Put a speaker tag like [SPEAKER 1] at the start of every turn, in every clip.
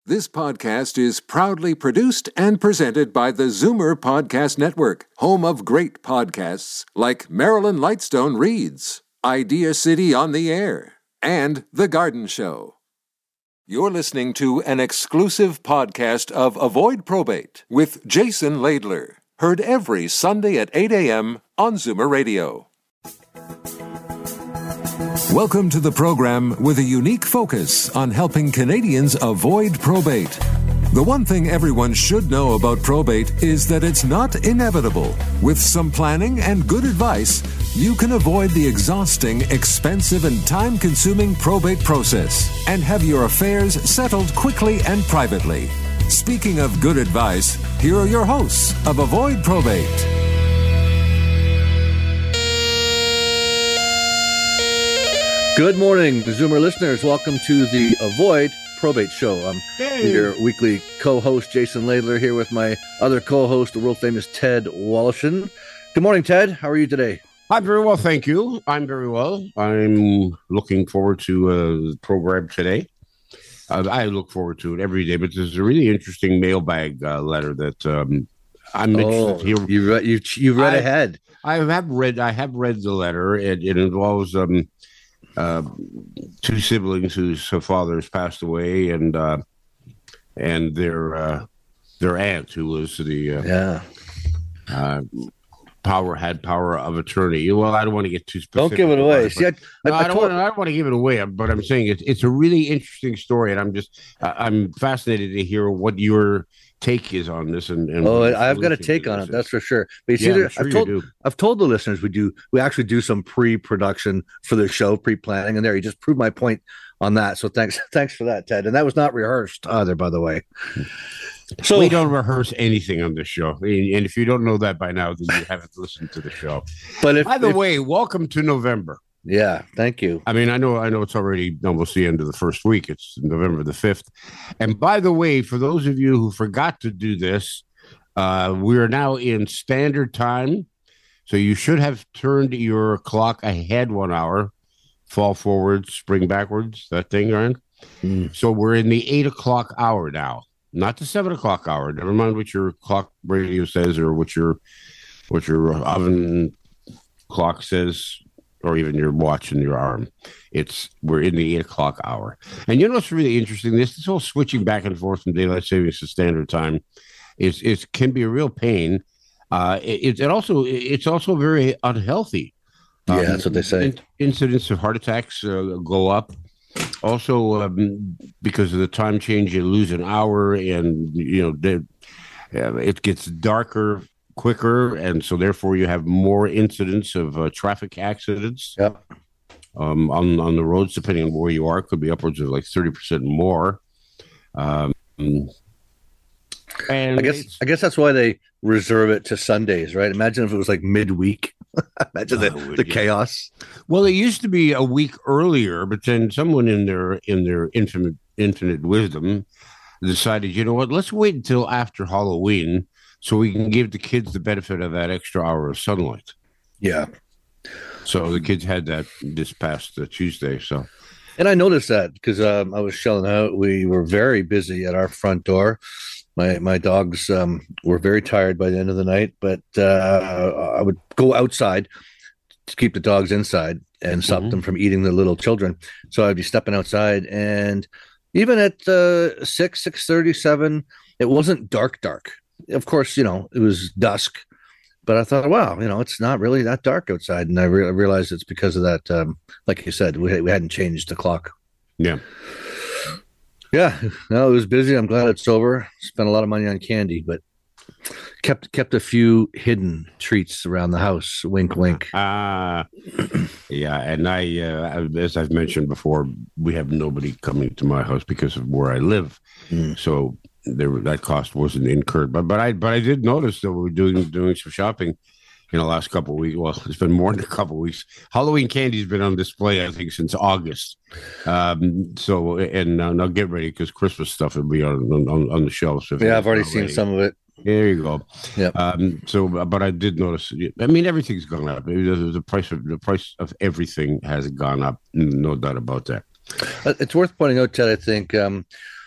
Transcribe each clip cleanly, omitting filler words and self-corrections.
[SPEAKER 1] This podcast is proudly produced and presented by the Zoomer Podcast Network, home of great podcasts like Marilyn Lightstone Reads, Idea City on the Air, and The Garden Show. You're listening to an exclusive podcast of Avoid Probate with Jason Laidler, heard every Sunday at 8 a.m. on Zoomer Radio. Welcome to the program with a unique focus on helping Canadians avoid probate. The one thing everyone should know about probate is that it's not inevitable. With some planning and good advice, you can avoid the exhausting, expensive, and time-consuming probate process and have your affairs settled quickly and privately. Speaking of good advice, here are your hosts of Avoid Probate.
[SPEAKER 2] Good morning, Zoomer listeners. Welcome to the Avoid Probate Show. I'm your weekly co-host, Jason Laidler, here with my other co-host, the world-famous Ted Wallachin. Good morning, Ted. How are you today?
[SPEAKER 3] I'm very well, thank you. I'm very well. I'm looking forward to the program today. I look forward to it every day, but there's a really interesting mailbag letter that I'm interested to hear.
[SPEAKER 2] You've read ahead.
[SPEAKER 3] I have read the letter. It involves two siblings whose fathers passed away, and their aunt, who was the power of attorney. Well, I don't want to get too specific.
[SPEAKER 2] Don't give it away.
[SPEAKER 3] I don't want to give it away, but I'm saying it's a really interesting story, and I'm fascinated to hear what your take is on this. And
[SPEAKER 2] I've got a take on it, that's for sure. But you see, I've told the listeners we actually do some pre-production for the show, pre-planning, and there you just proved my point on that. So thanks for that, Ted. And that was not rehearsed either, by the way.
[SPEAKER 3] So we don't rehearse anything on this show, and if you don't know that by now, then you haven't listened to the show. But by the way, welcome to November.
[SPEAKER 2] Yeah, thank you.
[SPEAKER 3] I mean, I know it's already almost the end of the first week. It's November the 5th. And by the way, for those of you who forgot to do this, we are now in standard time. So you should have turned your clock ahead 1 hour, fall forward, spring backwards, that thing, right? So we're in the 8 o'clock hour now, not the 7 o'clock hour. Never mind what your clock radio says or what your oven clock says, or even your watch in your arm. We're in the 8 o'clock hour. And you know what's really interesting? This whole switching back and forth from daylight savings to standard time can be a real pain. It's also very unhealthy.
[SPEAKER 2] Yeah, that's what they say.
[SPEAKER 3] Incidents of heart attacks go up. Also, because of the time change, you lose an hour, and it gets darker quicker, and so therefore you have more incidents of traffic accidents.
[SPEAKER 2] Yep.
[SPEAKER 3] On the roads, depending on where you are, could be upwards of like 30% more. And
[SPEAKER 2] I guess that's why they reserve it to Sundays, right? Imagine if it was like midweek. Imagine the chaos.
[SPEAKER 3] Well, it used to be a week earlier, but then someone in their infinite wisdom decided, you know what? Let's wait until after Halloween, so we can give the kids the benefit of that extra hour of sunlight.
[SPEAKER 2] Yeah.
[SPEAKER 3] So the kids had that this past Tuesday. So,
[SPEAKER 2] and I noticed that because I was shelling out. We were very busy at our front door. My dogs were very tired by the end of the night, but I would go outside to keep the dogs inside and stop them from eating the little children. So I'd be stepping outside, and even at 6:37, it wasn't dark. Of course, it was dusk, but I thought, wow, it's not really that dark outside. And I realized it's because of that, like you said, we hadn't changed the clock.
[SPEAKER 3] Yeah.
[SPEAKER 2] Yeah. No, it was busy. I'm glad it's over. Spent a lot of money on candy, but kept a few hidden treats around the house. Wink, wink.
[SPEAKER 3] Yeah. And I, as I've mentioned before, we have nobody coming to my house because of where I live. So that cost wasn't incurred, but I did notice that we were doing some shopping in the last couple of weeks. Well, it's been more than a couple of weeks. Halloween candy's been on display, I think, since August. So now get ready, because Christmas stuff will be on the shelves.
[SPEAKER 2] Yeah, I've already seen some of it.
[SPEAKER 3] There you go.
[SPEAKER 2] Yeah.
[SPEAKER 3] But I did notice. I mean, everything's gone up. The price of everything has gone up. No doubt about that.
[SPEAKER 2] It's worth pointing out, Ted, I think,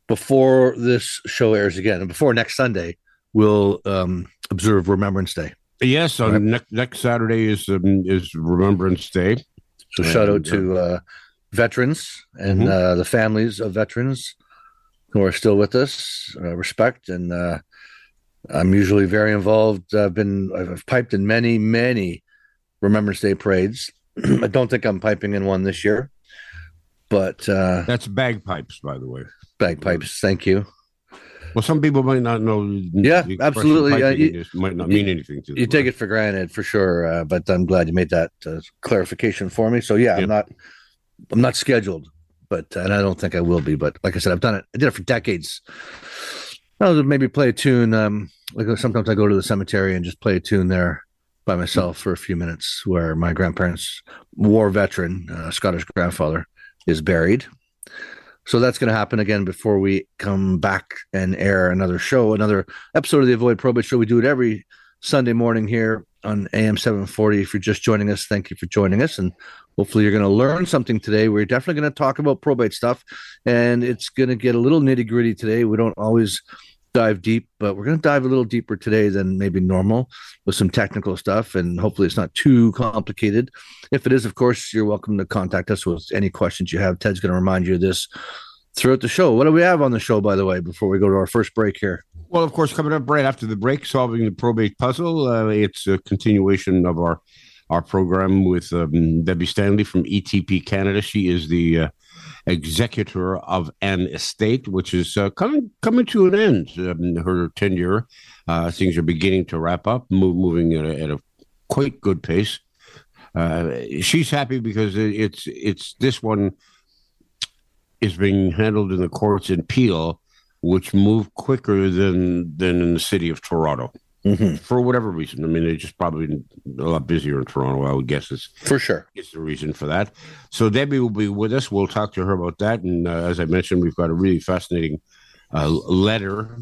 [SPEAKER 2] before this show airs again, and before next Sunday, we'll observe Remembrance Day.
[SPEAKER 3] Yes, on next Saturday is Remembrance Day.
[SPEAKER 2] So shout out to veterans and the families of veterans who are still with us. Respect, and I'm usually very involved. I've piped in many Remembrance Day parades. I don't think I'm piping in one this year, but
[SPEAKER 3] that's bagpipes, by the way.
[SPEAKER 2] Bagpipes, thank you.
[SPEAKER 3] Well, some people might not know.
[SPEAKER 2] Yeah, absolutely.
[SPEAKER 3] It might not mean anything to them.
[SPEAKER 2] You take it for granted, for sure. But I'm glad you made that clarification for me. So yeah, I'm not scheduled, and I don't think I will be. But like I said, I've done it. I did it for decades. I'll maybe play a tune. Like sometimes I go to the cemetery and just play a tune there by myself for a few minutes, where my grandparents, war veteran, Scottish grandfather, is buried. So that's going to happen again before we come back and air another episode of the Avoid Probate Show. We do it every Sunday morning here on AM 740. If you're just joining us, thank you for joining us. And hopefully you're going to learn something today. We're definitely going to talk about probate stuff, and it's going to get a little nitty gritty today. We don't always dive deep, but we're going to dive a little deeper today than maybe normal with some technical stuff, and hopefully it's not too complicated. If it is, of course, you're welcome to contact us with any questions you have. Ted's going to remind you of this throughout the show. What do we have on the show, by the way, before we go to our first break here?
[SPEAKER 3] Well, of course, coming up right after the break, solving the probate puzzle. It's a continuation of our program with Debbie Stanley from ETP Canada. She is the executor of an estate, which is coming to an end. Her tenure, things are beginning to wrap up, moving at a quite good pace. She's happy because it's this one is being handled in the courts in Peel, which move quicker than in the city of Toronto. For whatever reason. I mean, they're just probably a lot busier in Toronto, I would guess.
[SPEAKER 2] For sure.
[SPEAKER 3] It's the reason for that. So Debbie will be with us. We'll talk to her about that. And as I mentioned, we've got a really fascinating letter,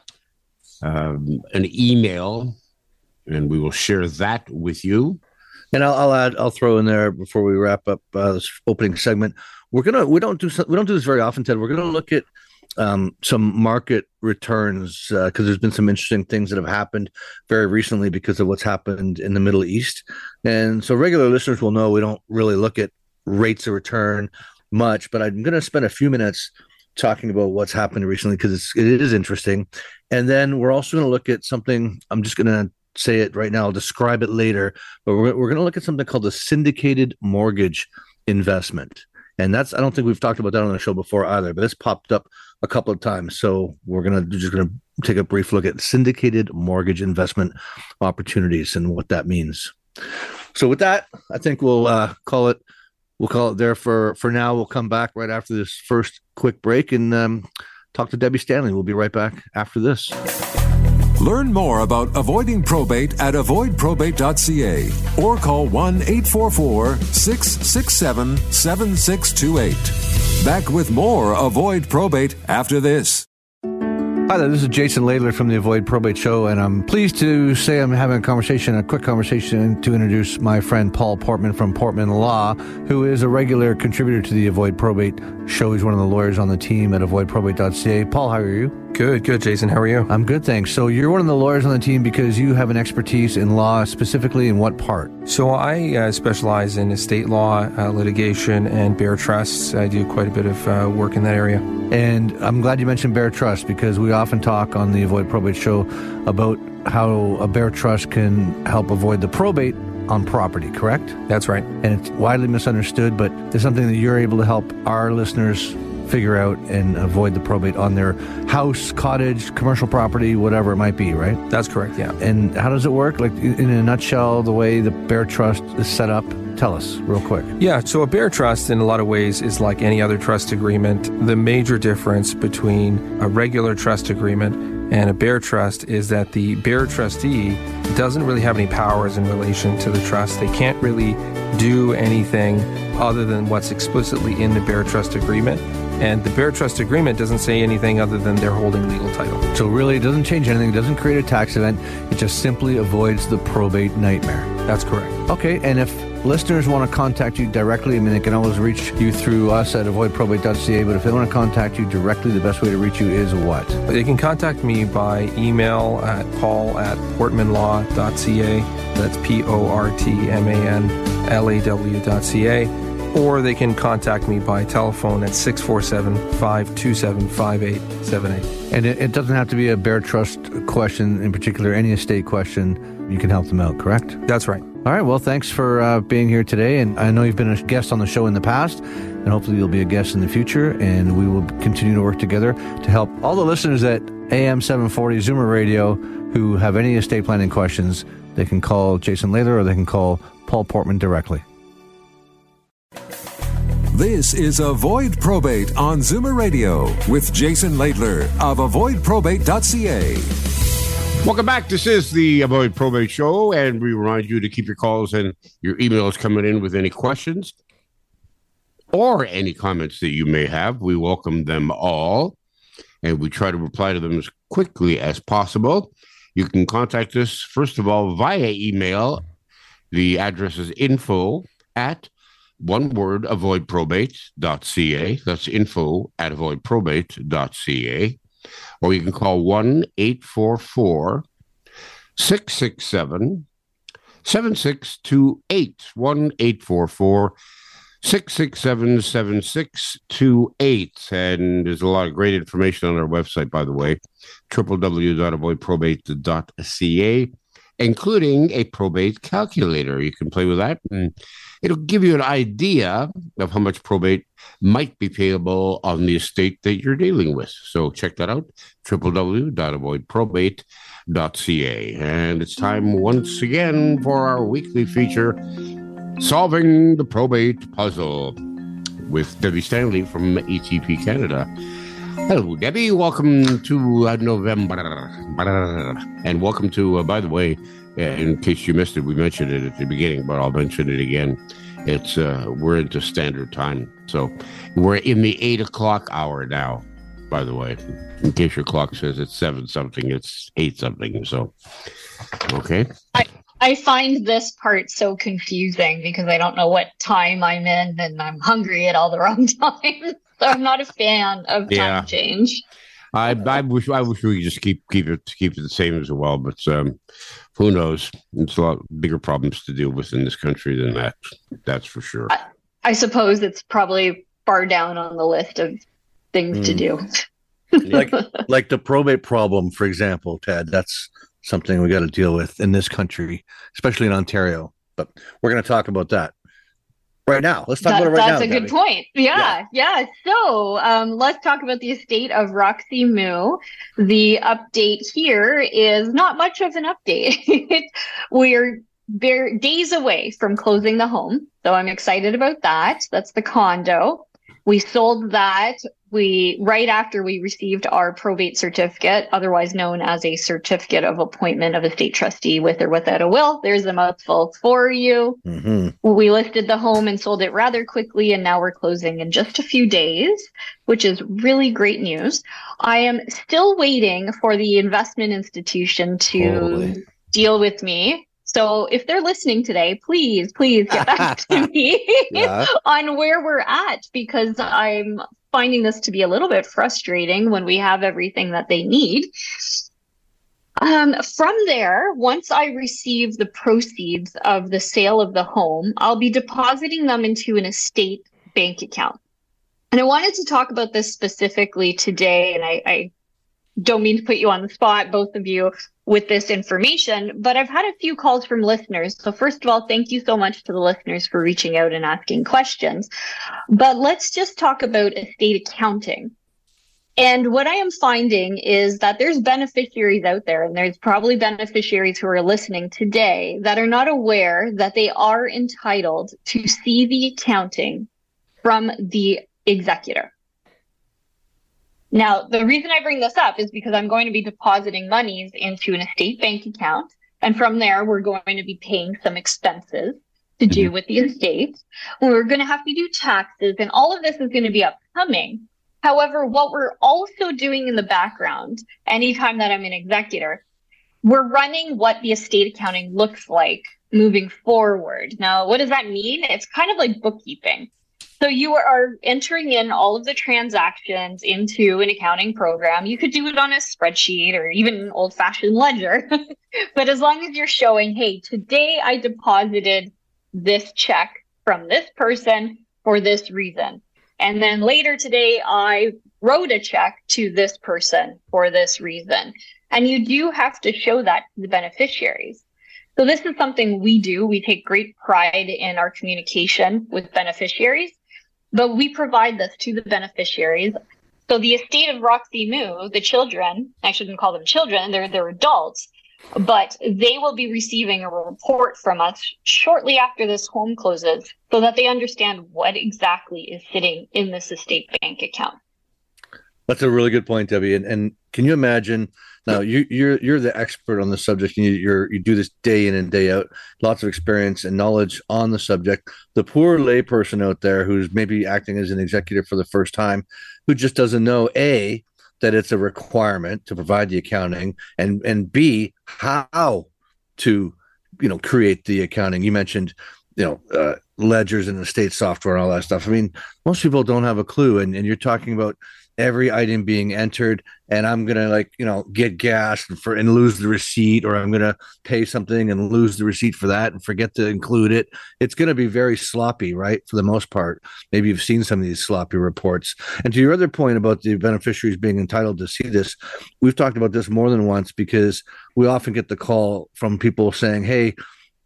[SPEAKER 3] an email, and we will share that with you.
[SPEAKER 2] And I'll throw in there before we wrap up this opening segment. We don't do this very often, Ted. We're gonna look at some market returns because there's been some interesting things that have happened very recently because of what's happened in the Middle East. And so regular listeners will know we don't really look at rates of return much, but I'm going to spend a few minutes talking about what's happened recently because it is interesting. And then we're also going to look at something. I'm just going to say it right now. I'll describe it later, but we're going to look at something called the syndicated mortgage investment. And I don't think we've talked about that on the show before either, but this popped up a couple of times. So we're just going to take a brief look at syndicated mortgage investment opportunities and what that means. So with that, I think we'll call it there for now. We'll come back right after this first quick break and talk to Debbie Stanley. We'll be right back after this.
[SPEAKER 1] Learn more about avoiding probate at avoidprobate.ca or call 1-844-667-7628. Back with more Avoid Probate after this.
[SPEAKER 4] Hi there, this is Jason Laidler from the Avoid Probate Show, and I'm pleased to say I'm having a quick conversation to introduce my friend Paul Portman from Portman Law, who is a regular contributor to the Avoid Probate Show. He's one of the lawyers on the team at avoidprobate.ca. Paul, how are you?
[SPEAKER 5] Good, Jason. How are you?
[SPEAKER 4] I'm good, thanks. So you're one of the lawyers on the team because you have an expertise in law, specifically in what part?
[SPEAKER 5] So I specialize in estate law, litigation, and bare trusts. I do quite a bit of work in that area.
[SPEAKER 4] And I'm glad you mentioned bare trust because we often talk on the Avoid Probate Show about how a bare trust can help avoid the probate on property, correct?
[SPEAKER 5] That's right.
[SPEAKER 4] And it's widely misunderstood, but it's something that you're able to help our listeners figure out and avoid the probate on their house, cottage, commercial property, whatever it might be, right?
[SPEAKER 5] That's correct, yeah.
[SPEAKER 4] And how does it work? Like in a nutshell, the way the bare trust is set up? Tell us real quick.
[SPEAKER 5] Yeah, so a bare trust in a lot of ways is like any other trust agreement. The major difference between a regular trust agreement and a bare trust is that the bare trustee doesn't really have any powers in relation to the trust. They can't really do anything other than what's explicitly in the bare trust agreement. And the bare trust agreement doesn't say anything other than they're holding legal title.
[SPEAKER 4] So really, it doesn't change anything. It doesn't create a tax event. It just simply avoids the probate nightmare.
[SPEAKER 5] That's correct.
[SPEAKER 4] Okay, and if listeners want to contact you directly, I mean, they can always reach you through us at avoidprobate.ca, but if they want to contact you directly, the best way to reach you is what?
[SPEAKER 5] They can contact me by email at paul@portmanlaw.ca. That's PORTMANLAW.ca. Or they can contact me by telephone at 647-527-5878.
[SPEAKER 4] And it doesn't have to be a Bear Trust question in particular, any estate question. You can help them out, correct?
[SPEAKER 5] That's right.
[SPEAKER 4] All right. Well, thanks for being here today. And I know you've been a guest on the show in the past, and hopefully you'll be a guest in the future. And we will continue to work together to help all the listeners at AM 740 Zoomer Radio who have any estate planning questions. They can call Jason Laidler or they can call Paul Portman directly.
[SPEAKER 1] This is Avoid Probate on Zoomer Radio with Jason Laidler of avoidprobate.ca.
[SPEAKER 3] Welcome back. This is the Avoid Probate Show, and we remind you to keep your calls and your emails coming in with any questions or any comments that you may have. We welcome them all, and we try to reply to them as quickly as possible. You can contact us, first of all, via email. The address is info@avoidprobate.ca. That's info@avoidprobate.ca. Or you can call 1-844-667-7628. 1-844-667-7628. And there's a lot of great information on our website, by the way, www.avoidprobate.ca, including a probate calculator. You can play with that, and it'll give you an idea of how much probate might be payable on the estate that you're dealing with. So check that out, www.avoidprobate.ca. And it's time once again for our weekly feature, Solving the Probate Puzzle, with Debbie Stanley from ETP Canada. Hello, Debbie. Welcome to November. And welcome to, by the way, in case you missed it, we mentioned it at the beginning, but I'll mention it again. It's we're into standard time. So we're in the 8 o'clock hour now, by the way. In case your clock says it's 7 something, it's 8 something. So, okay.
[SPEAKER 6] I find this part so confusing because I don't know what time I'm in, and I'm hungry at all the wrong times. So I'm not a fan of time change.
[SPEAKER 3] I wish we could just keep it the same as well, but who knows? It's a lot bigger problems to deal with in this country than that. That's for sure.
[SPEAKER 6] I suppose it's probably far down on the list of things to do.
[SPEAKER 2] like the probate problem, for example, Ted. That's something we got to deal with in this country, especially in Ontario. But we're going to talk about that right now. Let's talk about it right now.
[SPEAKER 6] That's a good point. Yeah. So let's talk about the estate of Roxy Moo. The update here is not much of an update. We're days away from closing the home, so I'm excited about that. That's the condo. We sold that right after we received our probate certificate, otherwise known as a certificate of appointment of estate trustee with or without a will. There's a mouthful for you. Mm-hmm. We listed the home and sold it rather quickly, and now we're closing in just a few days, which is really great news. I am still waiting for the investment institution to deal with me. So if they're listening today, please get back to me on where we're at, because I'm finding this to be a little bit frustrating when we have everything that they need. From there, once I receive the proceeds of the sale of the home, I'll be depositing them into an estate bank account. And I wanted to talk about this specifically today, and I don't mean to put you on the spot, both of you, with this information, but I've had a few calls from listeners. So first of all, thank you so much to the listeners for reaching out and asking questions. But let's just talk about estate accounting. And what I am finding is that there's beneficiaries out there, and there's probably beneficiaries who are listening today that are not aware that they are entitled to see the accounting from the executor. Now, the reason I bring this up is because I'm going to be depositing monies into an estate bank account. And from there, we're going to be paying some expenses to do with the estate. We're going to have to do taxes, and all of this is going to be upcoming. However, what we're also doing in the background, anytime that I'm an executor, we're running what the estate accounting looks like moving forward. Now, what does that mean? It's kind of like bookkeeping. So you are entering in all of the transactions into an accounting program. You could do it on a spreadsheet or even an old-fashioned ledger. But as long as you're showing, hey, today I deposited this check from this person for this reason. And then later today, I wrote a check to this person for this reason. And you do have to show that to the beneficiaries. So this is something we do. We take great pride in our communication with beneficiaries, but we provide this to the beneficiaries. So the estate of Roxy Moo, the children, I shouldn't call them children, they're adults, but they will be receiving a report from us shortly after this home closes so that they understand what exactly is sitting in this estate bank account.
[SPEAKER 2] That's a really good point, Debbie. And can you imagine? Now you're the expert on the subject, and you do this day in and day out. Lots of experience and knowledge on the subject. The poor layperson out there who's maybe acting as an executive for the first time, who just doesn't know that it's a requirement to provide the accounting, and B, how to create the accounting. You mentioned ledgers and estate software and all that stuff. I mean, most people don't have a clue, and you're talking about every item being entered, and I'm gonna get gas and lose the receipt, or I'm gonna pay something and lose the receipt for that and forget to include it. It's gonna be very sloppy, right? For the most part. Maybe you've seen some of these sloppy reports. And to your other point about the beneficiaries being entitled to see this, we've talked about this more than once, because we often get the call from people saying, hey,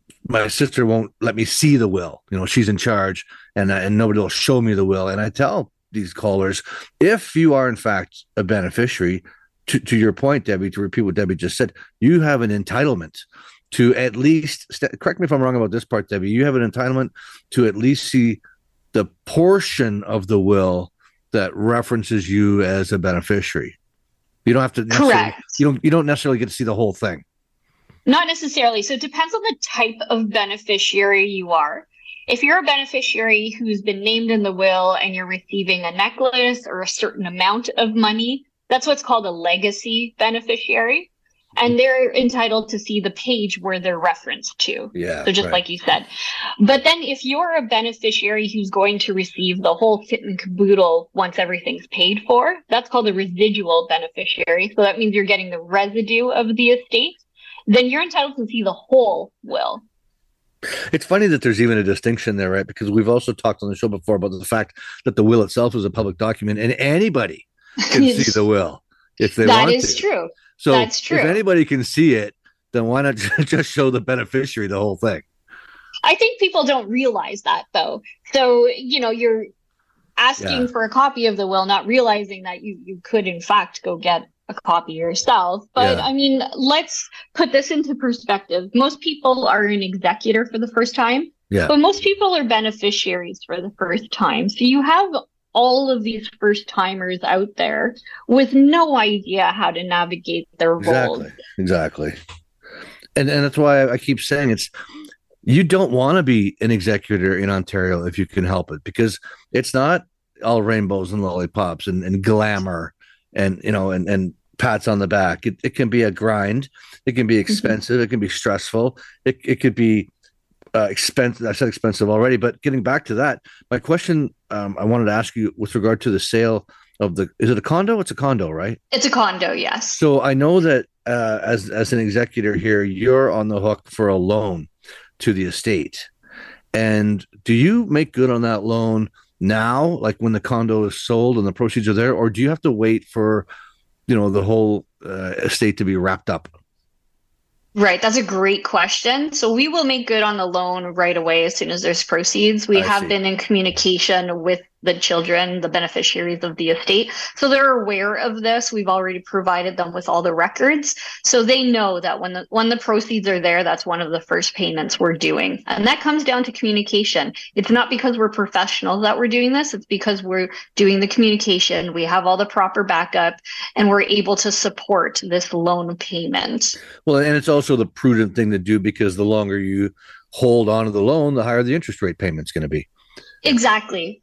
[SPEAKER 2] my sister won't let me see the will. She's in charge, and nobody will show me the will. And I tell these callers, if you are in fact a beneficiary, to your point, Debbie, to repeat what Debbie just said, you have an entitlement to at least, correct me if I'm wrong about this part, Debbie, you have an entitlement to at least see the portion of the will that references you as a beneficiary. You don't have to
[SPEAKER 6] correct.
[SPEAKER 2] You don't necessarily get to see the whole thing.
[SPEAKER 6] Not necessarily. So it depends on the type of beneficiary you are. If you're a beneficiary who's been named in the will and you're receiving a necklace or a certain amount of money, that's what's called a legacy beneficiary. And they're entitled to see the page where they're referenced to.
[SPEAKER 2] Yeah.
[SPEAKER 6] So just like you said. But then if you're a beneficiary who's going to receive the whole kit and caboodle once everything's paid for, that's called a residual beneficiary. So that means you're getting the residue of the estate. Then you're entitled to see the whole will.
[SPEAKER 2] It's funny that there's even a distinction there, right? Because we've also talked on the show before about the fact that the will itself is a public document, and anybody can see the will if they want to.
[SPEAKER 6] That is true.
[SPEAKER 2] So
[SPEAKER 6] that's true.
[SPEAKER 2] If anybody can see it, then why not just show the beneficiary the whole thing?
[SPEAKER 6] I think people don't realize that, though. So, you're asking for a copy of the will, not realizing that you could, in fact, go get a copy yourself. But I mean, let's put this into perspective. Most people are an executor for the first time, but most people are beneficiaries for the first time. So you have all of these first timers out there with no idea how to navigate their roles.
[SPEAKER 2] Exactly. And that's why I keep saying you don't want to be an executor in Ontario if you can help it, because it's not all rainbows and lollipops and glamour and pats on the back. It can be a grind. It can be expensive. Mm-hmm. It can be stressful. It could be expensive. I said expensive already, but getting back to that, my question I wanted to ask you with regard to the sale of is it a condo? It's a condo, right?
[SPEAKER 6] It's a condo, yes.
[SPEAKER 2] So I know that as an executor here, you're on the hook for a loan to the estate. And do you make good on that loan now, like when the condo is sold and the proceeds are there, or do you have to wait for the whole estate to be wrapped up?
[SPEAKER 6] Right. That's a great question. So we will make good on the loan right away as soon as there's proceeds. We have been in communication with the children, the beneficiaries of the estate. So they're aware of this. We've already provided them with all the records. So they know that when the proceeds are there, that's one of the first payments we're doing. And that comes down to communication. It's not because we're professionals that we're doing this. It's because we're doing the communication. We have all the proper backup, and we're able to support this loan payment.
[SPEAKER 2] Well, and it's also the prudent thing to do, because the longer you hold on to the loan, the higher the interest rate payment's going to be.
[SPEAKER 6] Exactly.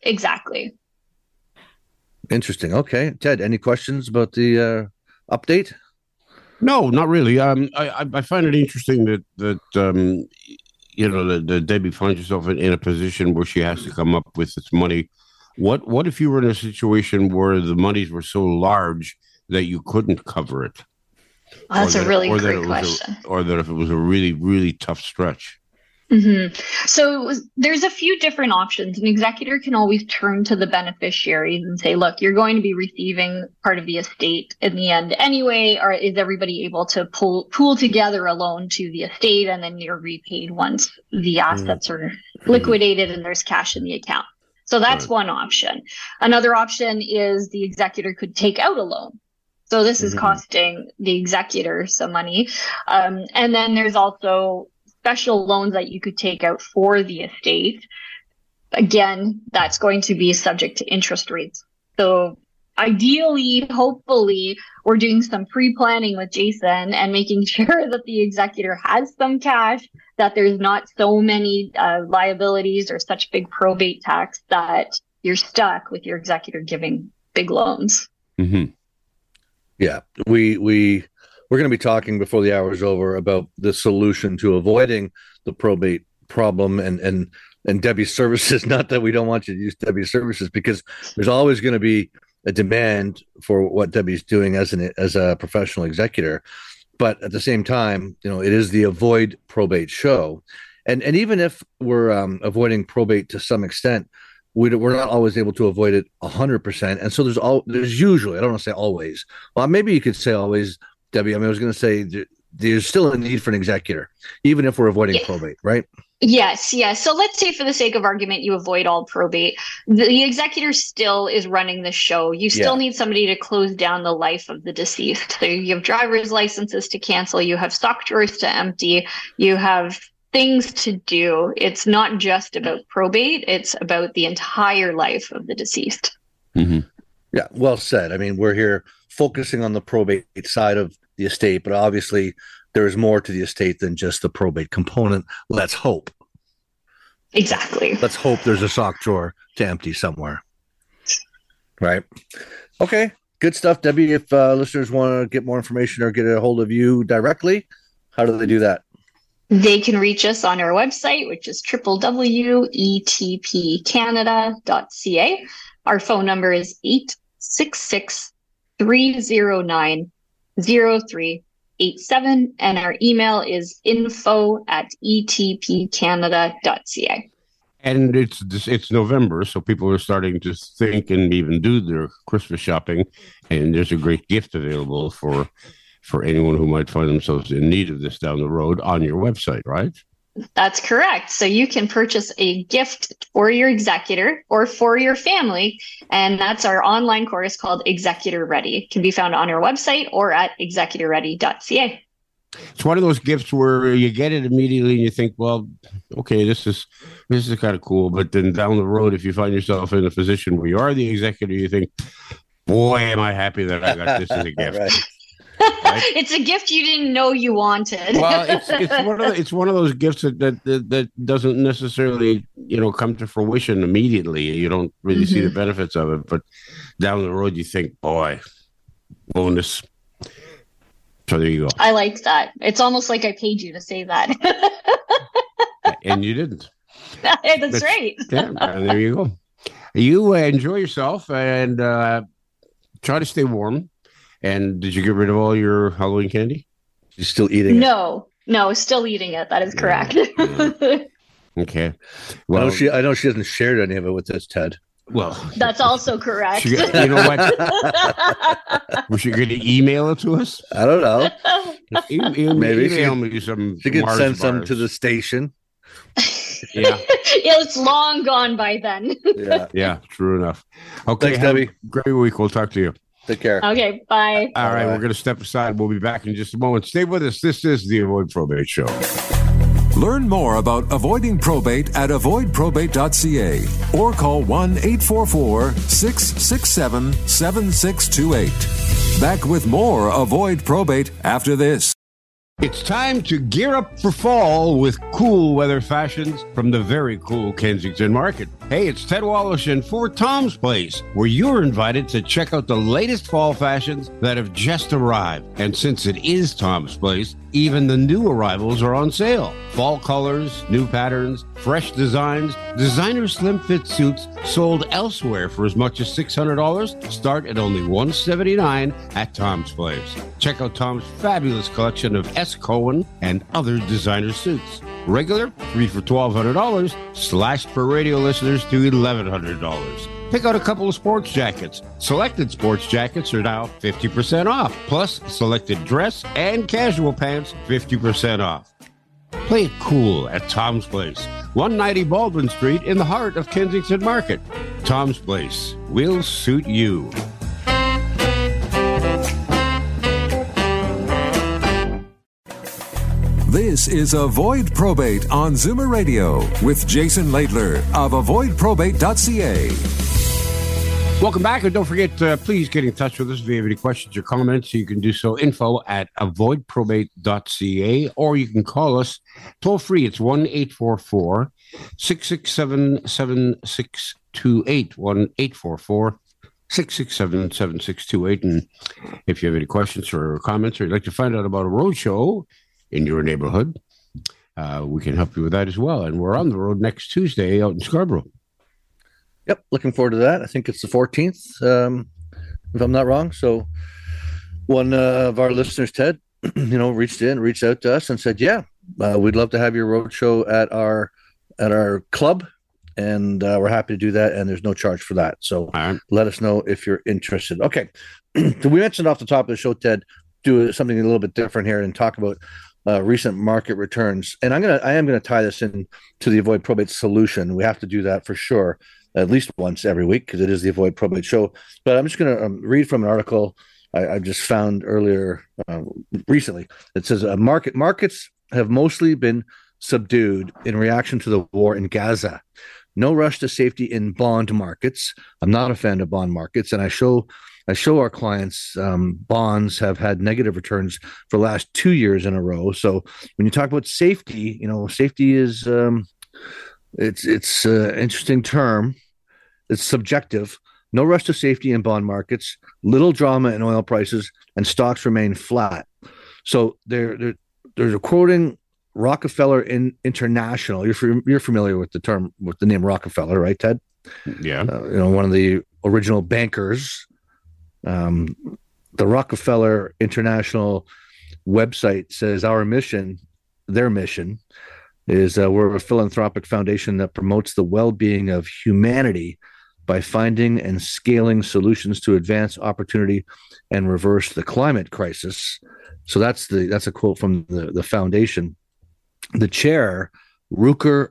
[SPEAKER 2] Interesting. Okay. Ted, any questions about the update?
[SPEAKER 3] No, not really. I find it interesting that Debbie finds herself in a position where she has to come up with this money. What if you were in a situation where the monies were so large that you couldn't cover it?
[SPEAKER 6] That's a really great question.
[SPEAKER 3] Or that if it was a really, really tough stretch.
[SPEAKER 6] Mm-hmm. So there's a few different options. An executor can always turn to the beneficiaries and say, look, you're going to be receiving part of the estate in the end anyway, or is everybody able to pool together a loan to the estate, and then you're repaid once the assets are liquidated and there's cash in the account. So that's one option. Another option is the executor could take out a loan. So this is costing the executor some money. And then there's also special loans that you could take out for the estate. Again, that's going to be subject to interest rates. So ideally, hopefully, we're doing some pre-planning with Jason and making sure that the executor has some cash, that there's not so many liabilities or such big probate tax that you're stuck with your executor giving big loans.
[SPEAKER 2] Mm-hmm. Yeah, we're going to be talking before the hour is over about the solution to avoiding the probate problem and Debbie's services. Not that we don't want you to use Debbie's services, because there's always going to be a demand for what Debbie's doing as a professional executor. But at the same time, it is the Avoid Probate show. And even if we're avoiding probate to some extent, we're not always able to avoid it 100%. And so there's usually, I don't want to say always, well, maybe you could say always, Debbie. I was going to say there's still a need for an executor, even if we're avoiding probate, right?
[SPEAKER 6] Yes. So let's say, for the sake of argument, you avoid all probate. The executor still is running the show. You still need somebody to close down the life of the deceased. So you have driver's licenses to cancel. You have stock drawers to empty. You have things to do. It's not just about probate. It's about the entire life of the deceased.
[SPEAKER 2] Mm-hmm. Yeah, well said. We're here focusing on the probate side of the estate, but obviously there is more to the estate than just the probate component. Let's hope.
[SPEAKER 6] Exactly.
[SPEAKER 2] Let's hope there's a sock drawer to empty somewhere. Right. Okay. Good stuff, Debbie. If listeners want to get more information or get a hold of you directly, how do they do that?
[SPEAKER 6] They can reach us on our website, which is www.etpcanada.ca. Our phone number is 866-309-0387, and our email is info@etpcanada.ca.
[SPEAKER 3] And it's November, so people are starting to think and even do their Christmas shopping, and there's a great gift available for anyone who might find themselves in need of this down the road on your website, right?
[SPEAKER 6] That's correct. So you can purchase a gift for your executor or for your family, and that's our online course called Executor Ready. It can be found on our website or at executorready.ca.
[SPEAKER 3] It's one of those gifts where you get it immediately and you think, well, okay, this is kind of cool. But then down the road, if you find yourself in a position where you are the executor, you think, boy, am I happy that I got this as a gift.
[SPEAKER 2] Right.
[SPEAKER 6] Right? It's a gift you didn't know you wanted.
[SPEAKER 3] Well, it's one of those gifts that doesn't necessarily come to fruition immediately. You don't really see the benefits of it, but down the road you think, boy, bonus. So there you go.
[SPEAKER 6] I like that. It's almost like I paid you to say that.
[SPEAKER 3] And you didn't.
[SPEAKER 6] That's right.
[SPEAKER 3] Yeah, and there you go. You enjoy yourself and try to stay warm. And did you get rid of all your Halloween candy?
[SPEAKER 2] You're still eating it?
[SPEAKER 6] No, still eating it. That is correct.
[SPEAKER 3] Yeah. Okay.
[SPEAKER 2] Well, I know she hasn't shared any of it with us, Ted.
[SPEAKER 3] Well,
[SPEAKER 6] that's also correct.
[SPEAKER 3] You know what? Was she going to email it to us?
[SPEAKER 2] I don't know.
[SPEAKER 3] Maybe email me some.
[SPEAKER 2] She could send some to the station.
[SPEAKER 3] Yeah.
[SPEAKER 6] It's long gone by then.
[SPEAKER 2] Yeah.
[SPEAKER 3] True enough. Okay,
[SPEAKER 2] thanks, Debbie.
[SPEAKER 3] Great week. We'll talk to you.
[SPEAKER 2] Take care.
[SPEAKER 6] Okay, bye.
[SPEAKER 3] All right, we're going to step aside. We'll be back in just a moment. Stay with us. This is the Avoid Probate Show.
[SPEAKER 1] Learn more about avoiding probate at avoidprobate.ca or call 1-844-667-7628. Back with more Avoid Probate after this.
[SPEAKER 3] It's time to gear up for fall with cool weather fashions from the very cool Kensington Market. Hey, it's Ted Wallachin for Tom's Place, where you're invited to check out the latest fall fashions that have just arrived. And since it is Tom's Place, even the new arrivals are on sale. Fall colors, new patterns, fresh designs, designer slim fit suits sold elsewhere for as much as $600 start at only $179 at Tom's Place. Check out Tom's fabulous collection of S. Cohen and other designer suits. Regular, 3 for $1,200, slashed for radio listeners to $1,100. Pick out a couple of sports jackets. Selected sports jackets are now 50% off. Plus, selected dress and casual pants, 50% off. Play it cool at Tom's Place, 190 Baldwin Street in the heart of Kensington Market. Tom's Place will suit you.
[SPEAKER 1] This is Avoid Probate on Zoomer Radio with Jason Laidler of avoidprobate.ca.
[SPEAKER 3] Welcome back, and don't forget, please get in touch with us if you have any questions or comments. You can do so, info@avoidprobate.ca, or you can call us toll free. It's 1-844-667-7628, 1-844-667-7628. And if you have any questions or comments, or you'd like to find out about a roadshow in your neighborhood, we can help you with that as well. And we're on the road next Tuesday out in Scarborough.
[SPEAKER 2] Yep, looking forward to that. I think it's the 14th, if I'm not wrong. So one of our listeners, Ted, reached out to us and said, we'd love to have your roadshow at our club, and we're happy to do that, and there's no charge for that. So Let us know if you're interested. Okay, we mentioned off the top of the show, Ted, do something a little bit different here and talk about recent market returns. And I am gonna tie this in to the Avoid Probate solution. We have to do that for sure, at least once every week, because it is the Avoid Probate show. But I'm just going to read from an article I just found earlier recently. It says markets have mostly been subdued in reaction to the war in Gaza. No rush to safety in bond markets. I'm not a fan of bond markets, and I show our clients bonds have had negative returns for the last 2 years in a row. So when you talk about safety, safety is it's an interesting term. It's subjective. No rush to safety in bond markets, little drama in oil prices, and stocks remain flat. So they're quoting Rockefeller International. You're familiar with the name Rockefeller, right, Ted?
[SPEAKER 3] Yeah.
[SPEAKER 2] One of the original bankers. The Rockefeller International website says their mission is we're a philanthropic foundation that promotes the well-being of humanity by finding and scaling solutions to advance opportunity and reverse the climate crisis. So that's a quote from the foundation. The chair, Rukar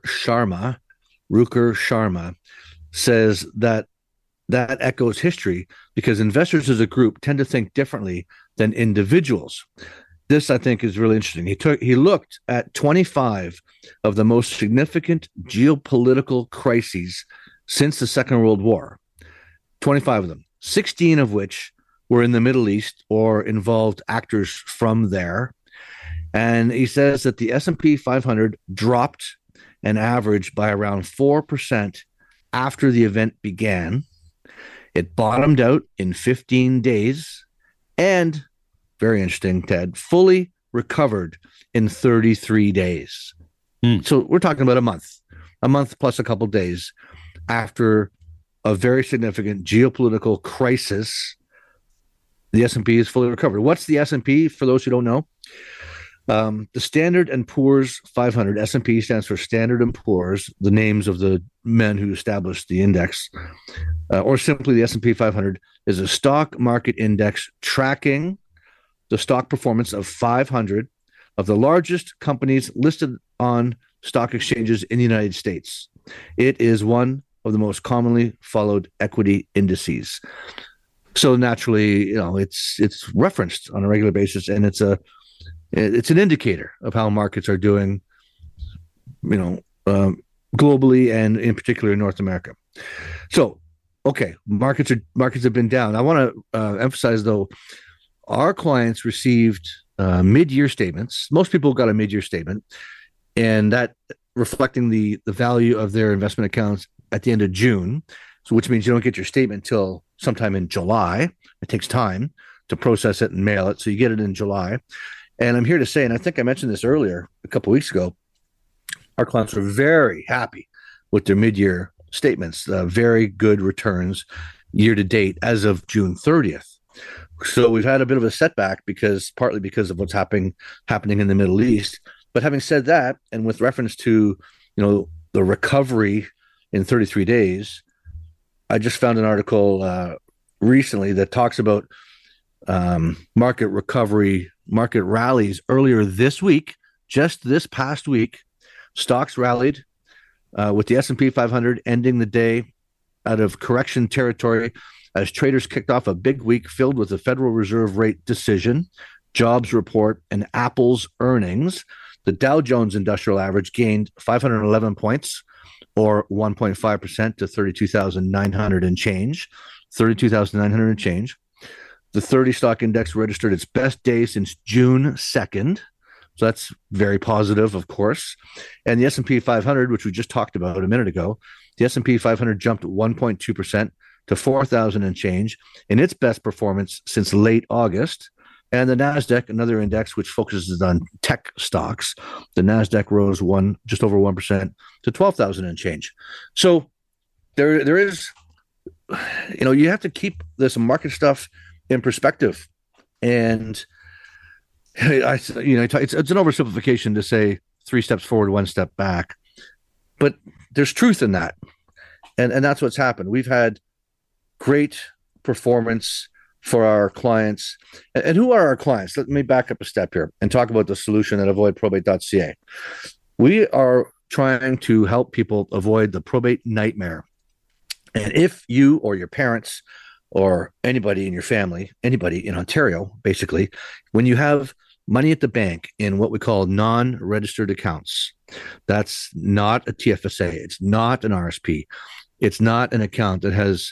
[SPEAKER 2] Sharma, says that echoes history because investors as a group tend to think differently than individuals. This, I think, is really interesting. He looked at 25 of the most significant geopolitical crises since the Second World War, 25 of them, 16 of which were in the Middle East or involved actors from there. And he says that the S&P 500 dropped an average by around 4% after the event began. It bottomed out in 15 days and, very interesting, Ted, fully recovered in 33 days. So we're talking about a month plus a couple days after a very significant geopolitical crisis. The S&P is fully recovered. What's the S&P, for those who don't know? The Standard & Poor's 500, S&P stands for Standard & Poor's, the names of the men who established the index, or simply the S&P 500 is a stock market index tracking the stock performance of 500 of the largest companies listed on stock exchanges in the United States. It is one of the most commonly followed equity indices. So naturally, it's referenced on a regular basis, and it's an indicator of how markets are doing, globally and in particular in North America. So, okay, markets have been down. I want to emphasize, though, our clients received mid-year statements. Most people got a mid-year statement, and that reflecting the value of their investment accounts at the end of June, so which means you don't get your statement until sometime in July. It takes time to process it and mail it, so you get it in July. And I'm here to say, and I think I mentioned this earlier a couple of weeks ago, our clients are very happy with their mid-year statements, very good returns year to date as of June 30th. So we've had a bit of a setback partly because of what's happening in the Middle East. But having said that, and with reference to, the recovery in 33 days, I just found an article recently that talks about market recovery, market rallies earlier this week. Just this past week, stocks rallied with the S&P 500 ending the day out of correction territory as traders kicked off a big week filled with the Federal Reserve rate decision, jobs report, and Apple's earnings. The Dow Jones Industrial Average gained 511 points, or 1.5% to 32,900 and change. 32,900 and change. The 30 stock index registered its best day since June 2nd. So that's very positive, of course. And the S&P 500, which we just talked about a minute ago, the S&P 500 jumped 1.2% to 4,000 and change in its best performance since late August. And the NASDAQ, another index which focuses on tech stocks, the NASDAQ rose just over 1% to 12,000 and change. So there is, you have to keep this market stuff in perspective. And it's an oversimplification to say 3 steps forward, 1 step back, but there's truth in that. And that's what's happened. We've had great performance for our clients. And who are our clients? Let me back up a step here and talk about the solution at avoidprobate.ca. We are trying to help people avoid the probate nightmare. And if you or your parents or anybody in your family, anybody in Ontario, basically, when you have money at the bank in what we call non-registered accounts, that's not a TFSA, it's not an RSP, it's not an account that has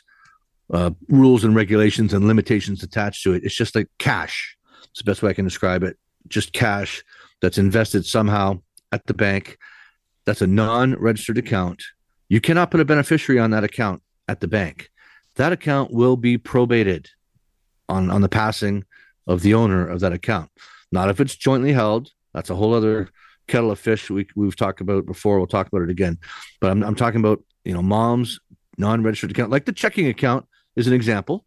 [SPEAKER 2] rules and regulations and limitations attached to it. It's just like cash. It's the best way I can describe it. Just cash that's invested somehow at the bank. That's a non-registered account. You cannot put a beneficiary on that account at the bank. That account will be probated on the passing of the owner of that account. Not if it's jointly held. That's a whole other kettle of fish we've talked about before. We'll talk about it again. But I'm talking about, mom's non-registered account, like the checking account is an example.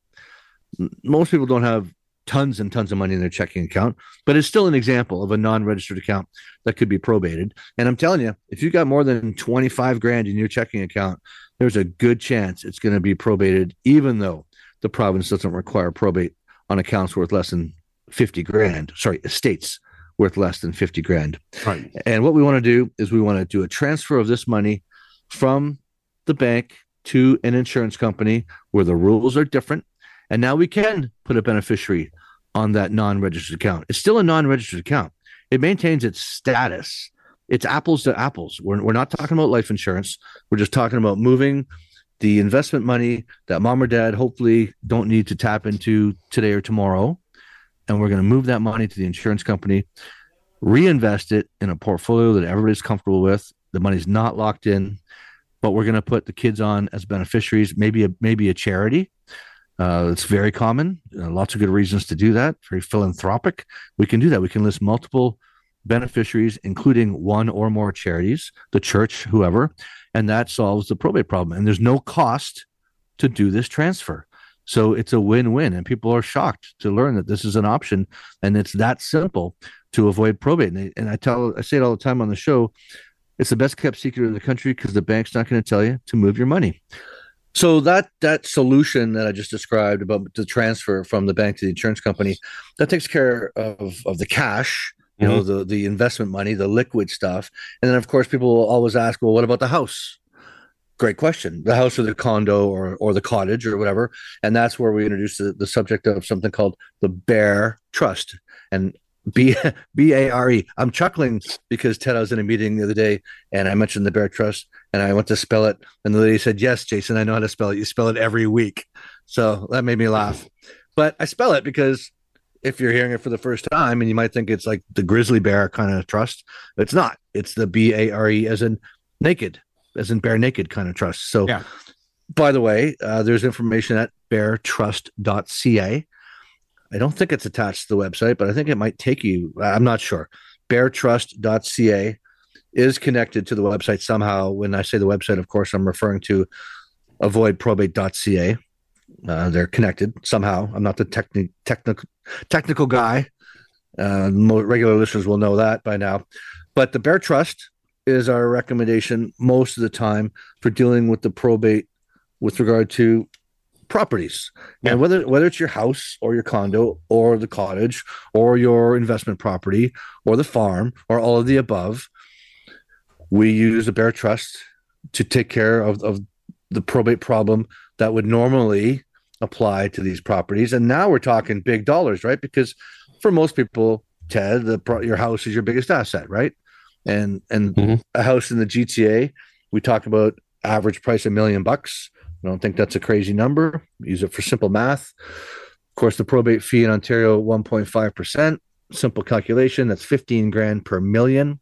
[SPEAKER 2] Most people don't have tons and tons of money in their checking account, but it's still an example of a non-registered account that could be probated. And I'm telling you, if you got more than 25 grand in your checking account, there's a good chance it's going to be probated, even though the province doesn't require probate on accounts worth less than 50 grand. Sorry, estates worth less than 50 grand.
[SPEAKER 3] Right.
[SPEAKER 2] And what we want to do is we want to do a transfer of this money from the bank to an insurance company where the rules are different. And now we can put a beneficiary on that non-registered account. It's still a non-registered account. It maintains its status. It's apples to apples. We're not talking about life insurance. We're just talking about moving the investment money that mom or dad hopefully don't need to tap into today or tomorrow. And we're going to move that money to the insurance company, reinvest it in a portfolio that everybody's comfortable with. The money's not locked in, but we're going to put the kids on as beneficiaries, maybe a charity. It's very common. Lots of good reasons to do that. Very philanthropic. We can do that. We can list multiple beneficiaries, including one or more charities, the church, whoever, and that solves the probate problem. And there's no cost to do this transfer. So it's a win-win, and people are shocked to learn that this is an option, and it's that simple to avoid probate. And I say it all the time on the show, it's the best kept secret in the country because the bank's not going to tell you to move your money. So that solution that I just described about the transfer from the bank to the insurance company, that takes care of the cash, the investment money, the liquid stuff. And then, of course, people will always ask, well, what about the house? Great question. The house or the condo or the cottage or whatever. And that's where we introduced the subject of something called the Bear Trust. And B-A-R-E. I'm chuckling because Ted, I was in a meeting the other day and I mentioned the Bear Trust and I went to spell it. And the lady said, yes, Jason, I know how to spell it. You spell it every week. So that made me laugh. But I spell it because if you're hearing it for the first time and you might think it's like the grizzly bear kind of trust, it's not. It's the B-A-R-E as in naked. as in bare naked kind of trust. So, by the way, there's information at beartrust.ca. I don't think it's attached to the website, but I think it might take you. I'm not sure. Beartrust.ca is connected to the website somehow. When I say the website, of course, I'm referring to avoidprobate.ca. They're connected somehow. I'm not the technical guy. Regular listeners will know that by now. But the Bear Trust is our recommendation most of the time for dealing with the probate with regard to properties. And whether it's your house or your condo or the cottage or your investment property or the farm or all of the above, we use the Bear Trust to take care of the probate problem that would normally apply to these properties. And now we're talking big dollars, right? Because for most people, Ted, your house is your biggest asset, right? And a house in the GTA, we talk about average price $1 million. I don't think that's a crazy number. Use it for simple math. Of course, the probate fee in Ontario, 1.5%. Simple calculation, that's $15,000 per million.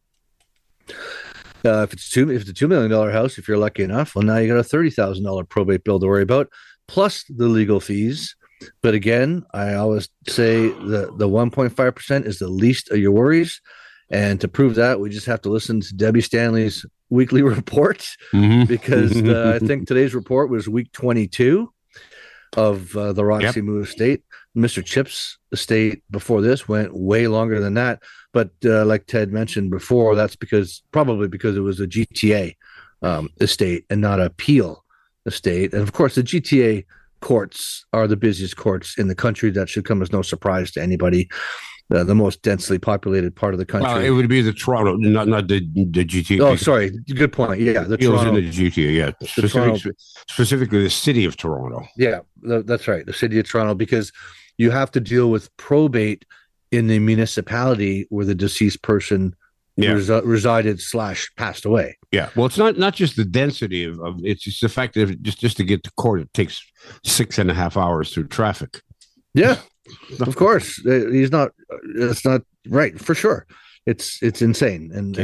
[SPEAKER 2] If it's a $2 million house, if you're lucky enough, well, now you got a $30,000 probate bill to worry about, plus the legal fees. But again, I always say the 1.5% is the least of your worries. And to prove that, we just have to listen to Debbie Stanley's weekly report, because I think today's report was week 22 of the Roxy Moo estate. Mr. Chip's estate before this went way longer than that. But like Ted mentioned before, that's probably because it was a GTA estate and not a Peel estate. And of course, the GTA courts are the busiest courts in the country. That should come as no surprise to anybody. The most densely populated part of the country.
[SPEAKER 3] Well, it would be the Toronto, not the GTA.
[SPEAKER 2] Oh, sorry. Good point. Yeah, the
[SPEAKER 3] Toronto. In the GTA, yeah. Specifically the city of Toronto.
[SPEAKER 2] Yeah, that's right. The city of Toronto, because you have to deal with probate in the municipality where the deceased person resided / passed away.
[SPEAKER 3] Yeah. Well, it's not just the density of it's just the fact that just to get to court, it takes 6.5 hours through traffic.
[SPEAKER 2] Yeah. Of course, it's not right for sure. It's insane, and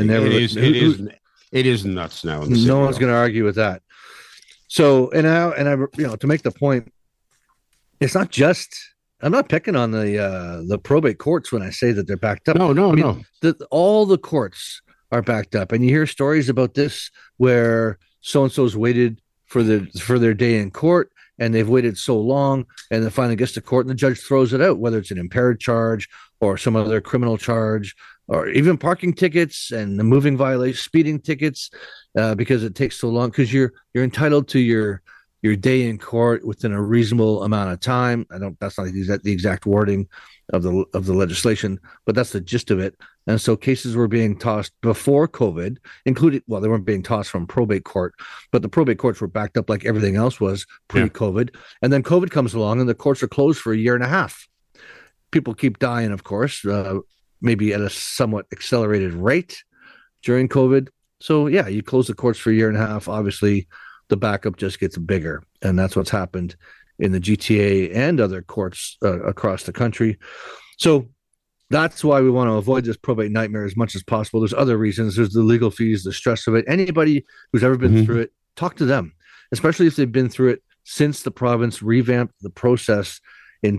[SPEAKER 3] it is nuts now. In the
[SPEAKER 2] no one's going to argue with that. So I to make the point, it's not just. I'm not picking on the probate courts when I say that they're backed up.
[SPEAKER 3] No.
[SPEAKER 2] All the courts are backed up, and you hear stories about this where so and so's waited for their day in court. And they've waited so long, and then finally gets to court, and the judge throws it out, whether it's an impaired charge or some other criminal charge, or even parking tickets and the moving violation, speeding tickets, because it takes so long. Because you're entitled to your day in court within a reasonable amount of time. That's not the exact wording of the legislation, but that's the gist of it. And so cases were being tossed before COVID, including, well, they weren't being tossed from probate court, but the probate courts were backed up like everything else was pre-COVID. Yeah. And then COVID comes along and the courts are closed for 1.5 years. People keep dying, of course, maybe at a somewhat accelerated rate during COVID. So yeah, you close the courts for 1.5 years. Obviously, the backup just gets bigger. And that's what's happened in the GTA and other courts across the country. So that's why we want to avoid this probate nightmare as much as possible. There's other reasons. There's the legal fees, the stress of it. Anybody who's ever been through it, talk to them, especially if they've been through it since the province revamped the process in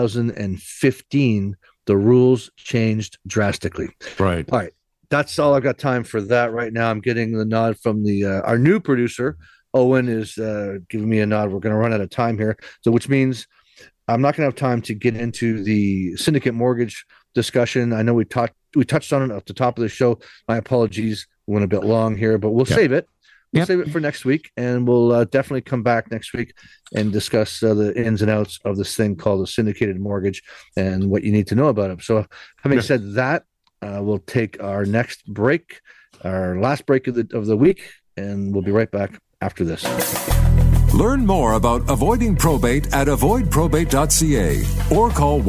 [SPEAKER 2] 2015. The rules changed drastically.
[SPEAKER 3] Right.
[SPEAKER 2] All right. That's all I've got time for that right now. I'm getting the nod from our new producer. Owen is giving me a nod. We're going to run out of time here. So which means I'm not going to have time to get into the syndicate mortgage discussion. I know we touched on it at the top of the show. My apologies. We went a bit long here, but we'll save it. We'll save it for next week, and we'll definitely come back next week and discuss the ins and outs of this thing called the syndicated mortgage and what you need to know about it. So having said that, we'll take our next break, our last break of the week, and we'll be right back after this.
[SPEAKER 1] Learn more about avoiding probate at avoidprobate.ca or call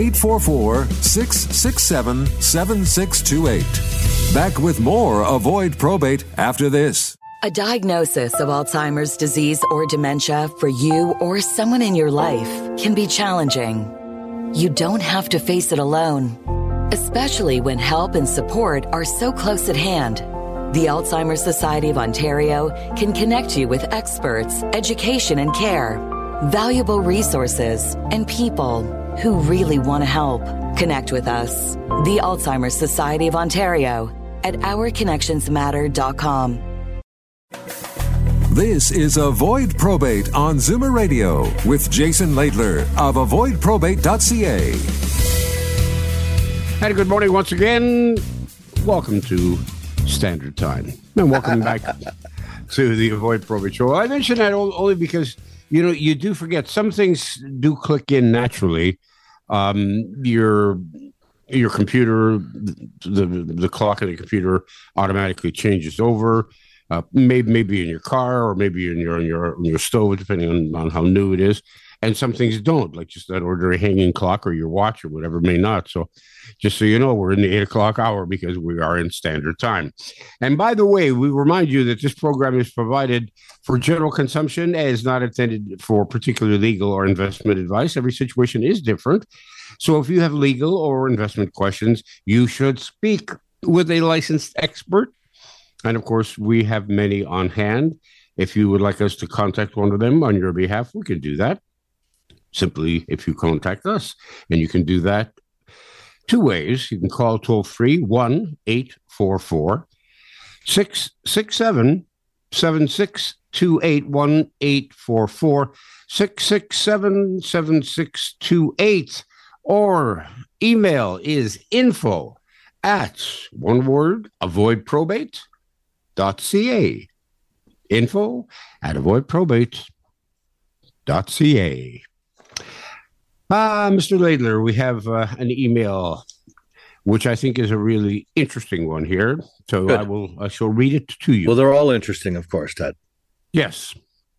[SPEAKER 1] 1-844-667-7628. Back with more Avoid Probate after this.
[SPEAKER 7] A diagnosis of Alzheimer's disease or dementia for you or someone in your life can be challenging. You don't have to face it alone, especially when help and support are so close at hand. The Alzheimer's Society of Ontario can connect you with experts, education and care, valuable resources, and people who really want to help. Connect with us. The Alzheimer's Society of Ontario at ourconnectionsmatter.com.
[SPEAKER 1] This is Avoid Probate on Zoomer Radio with Jason Laidler of avoidprobate.ca.
[SPEAKER 3] And good morning once again. Welcome to Standard Time. And welcome back to the Avoid Probate Show. I mention that only because, you do forget some things do click in naturally. Your computer, the clock in the computer automatically changes over. Maybe in your car or maybe in your stove, depending on how new it is. And some things don't, like just that ordinary hanging clock or your watch or whatever may not. So just so you know, we're in the 8 o'clock hour because we are in Standard Time. And by the way, we remind you that this program is provided for general consumption and is not intended for particular legal or investment advice. Every situation is different. So if you have legal or investment questions, you should speak with a licensed expert. And of course, we have many on hand. If you would like us to contact one of them on your behalf, we can do that. Simply, if you contact us, and you can do that two ways. You can call toll-free 1-844-667-7628, 1-844-667-7628, or email is info@avoidprobate.ca. info@avoidprobate.ca. Mr. Laidler, we have an email, which I think is a really interesting one here. So
[SPEAKER 2] Good.
[SPEAKER 3] I shall read it to you.
[SPEAKER 2] Well, they're all interesting, of course, Ted.
[SPEAKER 3] Yes.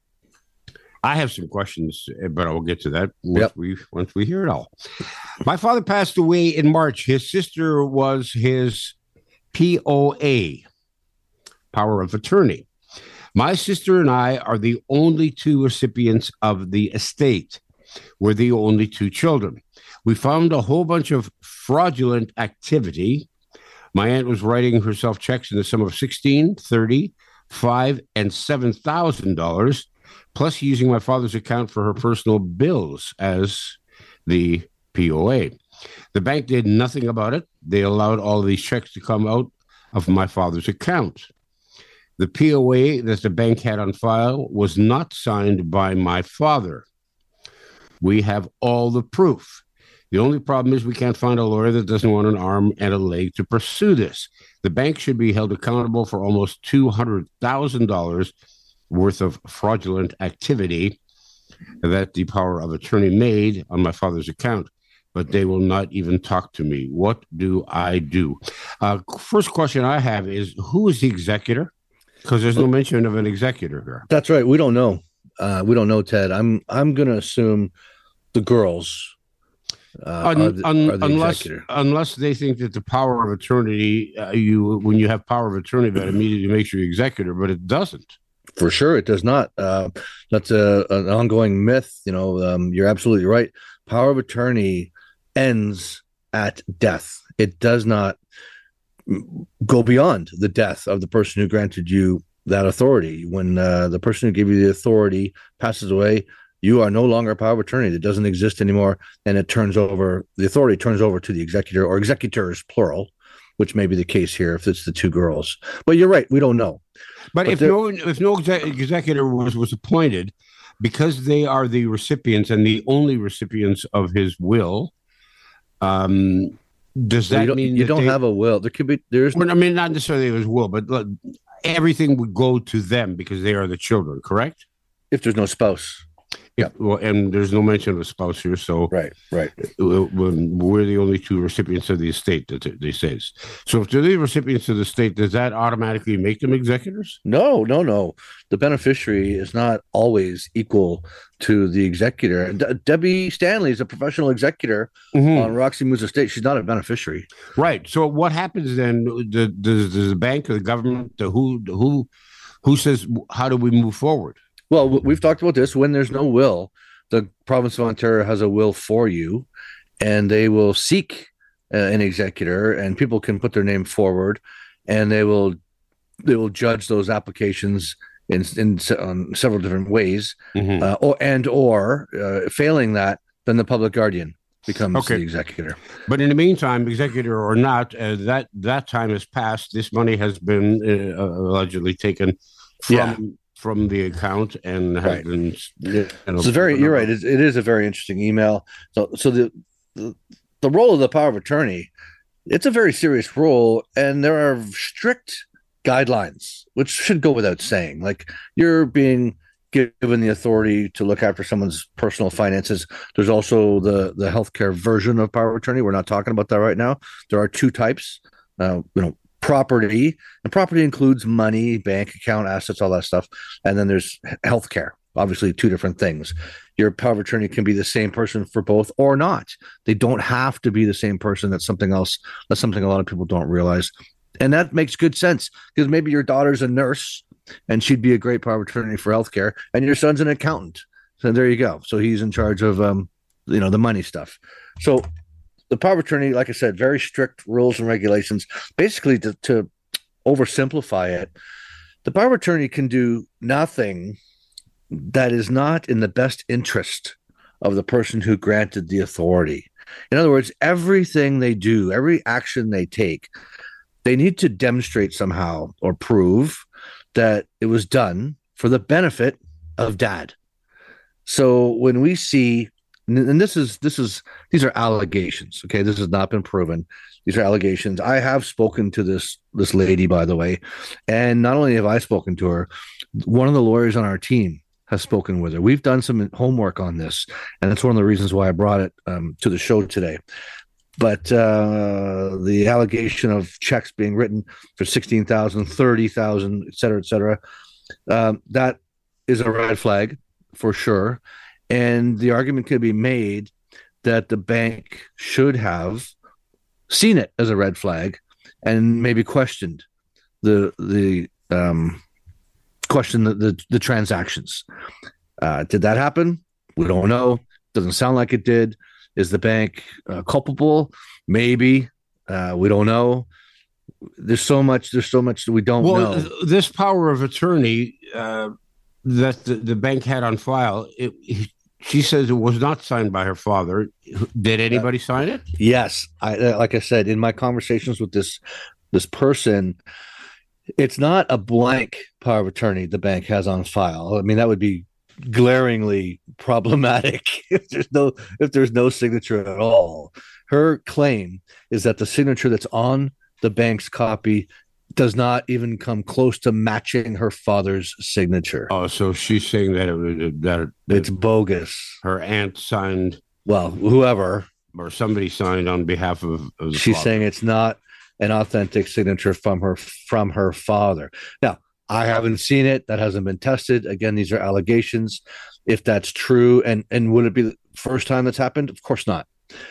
[SPEAKER 3] I have some questions, but I will get to that once we hear it all. My father passed away in March. His sister was his POA, power of attorney. My sister and I are the only two recipients of the estate. We're the only two children. We found a whole bunch of fraudulent activity. My aunt was writing herself checks in the sum of $16, $30, $5, and $7,000, plus using my father's account for her personal bills as the POA. The bank did nothing about it. They allowed all these checks to come out of my father's account. The POA that the bank had on file was not signed by my father. We have all the proof. The only problem is we can't find a lawyer that doesn't want an arm and a leg to pursue this. The bank should be held accountable for almost $200,000 worth of fraudulent activity that the power of attorney made on my father's account, but they will not even talk to me. What do I do? First question I have is, who is the executor? Because there's no mention of an executor here.
[SPEAKER 2] That's right. We don't know. We don't know, Ted. I'm going to assume the girls are the executor.
[SPEAKER 3] Unless they think that the power of attorney, when you have power of attorney, that immediately makes you executor, but it doesn't.
[SPEAKER 2] For sure, it does not. That's an ongoing myth. You're absolutely right. Power of attorney ends at death. It does not go beyond the death of the person who granted you that authority. When the person who gave you the authority passes away, you are no longer a power of attorney. It doesn't exist anymore, and the authority turns over to the executor or executors, plural, which may be the case here if it's the two girls. But you're right, we don't know.
[SPEAKER 3] But if no executor was appointed, because they are the recipients and the only recipients of his will, does that mean
[SPEAKER 2] you don't have a will?
[SPEAKER 3] Not necessarily his will, but everything would go to them because they are the children, correct?
[SPEAKER 2] If there's no spouse.
[SPEAKER 3] Yeah. Well, and there's no mention of a spouse here, so
[SPEAKER 2] right.
[SPEAKER 3] We're the only two recipients of the estate, that they says. So if they're the recipients of the estate, does that automatically make them executors?
[SPEAKER 2] No. The beneficiary is not always equal to the executor. Debbie Stanley is a professional executor on Roxy Moo's estate. She's not a beneficiary.
[SPEAKER 3] Right. So what happens then? Does the bank or the government, who says, how do we move forward?
[SPEAKER 2] Well, we've talked about this. When there's no will, the province of Ontario has a will for you, and they will seek an executor, and people can put their name forward, and they will judge those applications in several different ways, or failing that, then the public guardian becomes the executor.
[SPEAKER 3] But in the meantime, executor or not, that time has passed. This money has been allegedly taken from the account and has been.
[SPEAKER 2] You're right. It is a very interesting email. So the role of the power of attorney, it's a very serious role, and there are strict guidelines, which should go without saying. Like, you're being given the authority to look after someone's personal finances. There's also the healthcare version of power of attorney. We're not talking about that right now. There are two types. Property, and property includes money, bank account, assets, all that stuff. And then there's healthcare. Obviously, two different things. Your power of attorney can be the same person for both or not. They don't have to be the same person. That's something else. That's something a lot of people don't realize. And that makes good sense, because maybe your daughter's a nurse and she'd be a great power of attorney for healthcare, and your son's an accountant. So there you go. So he's in charge of, the money stuff. So the power of attorney, like I said, very strict rules and regulations. Basically, to oversimplify it, the power of attorney can do nothing that is not in the best interest of the person who granted the authority. In other words, everything they do, every action they take, they need to demonstrate somehow or prove that it was done for the benefit of dad. So when we see, and these are allegations, okay? This has not been proven. These are allegations. I have spoken to this lady, by the way, and not only have I spoken to her, one of the lawyers on our team has spoken with her. We've done some homework on this, and that's one of the reasons why I brought it to the show today. But the allegation of checks being written for $16,000, $30,000, et cetera, that is a red flag for sure. And the argument could be made that the bank should have seen it as a red flag and maybe questioned the transactions. Did that happen? We don't know. Doesn't sound like it did. Is the bank culpable? Maybe. We don't know. There's so much that we don't know.
[SPEAKER 3] This power of attorney that the bank had on file, she says it was not signed by her father. Did anybody sign it?
[SPEAKER 2] Yes. Like I said, in my conversations with this person, it's not a blank power of attorney the bank has on file. I mean, that would be glaringly problematic if there's no signature at all. Her claim is that the signature that's on the bank's copy does not even come close to matching her father's signature.
[SPEAKER 3] Oh, so she's saying that
[SPEAKER 2] it's bogus.
[SPEAKER 3] Her aunt signed.
[SPEAKER 2] Well, whoever
[SPEAKER 3] or somebody signed on behalf of the
[SPEAKER 2] she's
[SPEAKER 3] father.
[SPEAKER 2] Saying it's not an authentic signature from her father. Now, I haven't seen it. That hasn't been tested. Again, these are allegations. If that's true, and would it be the first time that's happened? Of course not.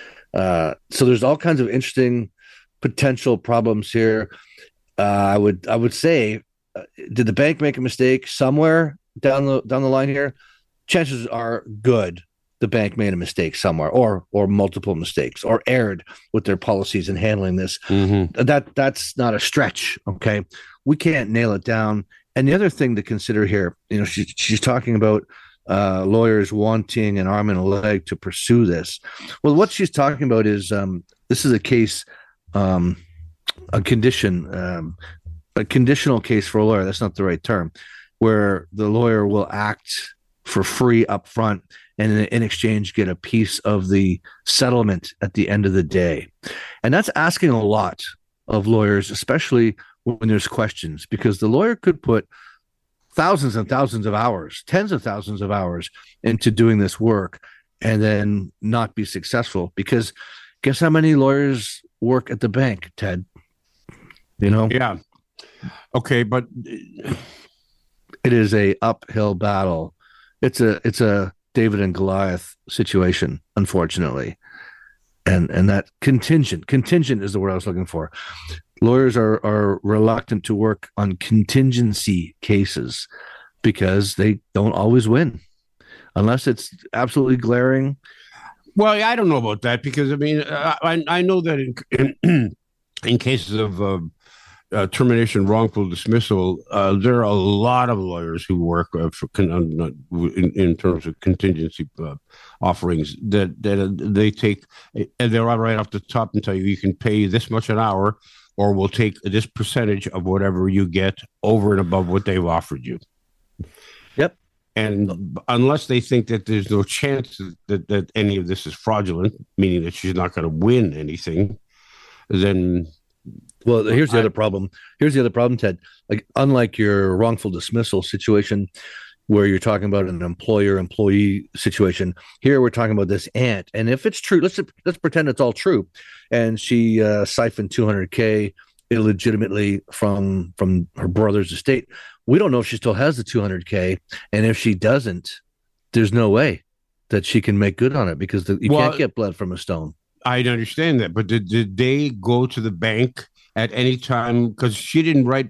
[SPEAKER 2] So there's all kinds of interesting potential problems here. I would say, did the bank make a mistake somewhere down the line here? Chances are good the bank made a mistake somewhere, or multiple mistakes, or erred with their policies in handling this. Mm-hmm. That's not a stretch. Okay, we can't nail it down. And the other thing to consider here, she's talking about lawyers wanting an arm and a leg to pursue this. Well, what she's talking about is this is a case, a conditional case for a lawyer. That's not the right term, where the lawyer will act for free up front and in exchange get a piece of the settlement at the end of the day. And that's asking a lot of lawyers, especially when there's questions, because the lawyer could put thousands and thousands of hours, tens of thousands of hours into doing this work and then not be successful. Because guess how many lawyers work at the bank, Ted?
[SPEAKER 3] Yeah. Okay, but
[SPEAKER 2] it is a uphill battle. It's a David and Goliath situation, unfortunately. And that contingent is the word I was looking for. Lawyers are reluctant to work on contingency cases because they don't always win unless it's absolutely glaring.
[SPEAKER 3] Well, I don't know about that, because I mean, I know that in cases of termination, wrongful dismissal, there are a lot of lawyers who work in terms of contingency offerings that they take, and they're right off the top and tell you can pay this much an hour, or we'll take this percentage of whatever you get over and above what they've offered you.
[SPEAKER 2] Yep.
[SPEAKER 3] And unless they think that there's no chance that any of this is fraudulent, meaning that she's not going to win anything, then...
[SPEAKER 2] Well, here's the other problem. Here's the other problem, Ted. Like, unlike your wrongful dismissal situation, where you're talking about an employer-employee situation, here we're talking about this aunt. And if it's true, let's pretend it's all true, and she siphoned $200K illegitimately from her brother's estate. We don't know if she still has the $200K, and if she doesn't, there's no way that she can make good on it, because you can't get blood from a stone.
[SPEAKER 3] I understand that, but did they go to the bank at any time? Because she didn't write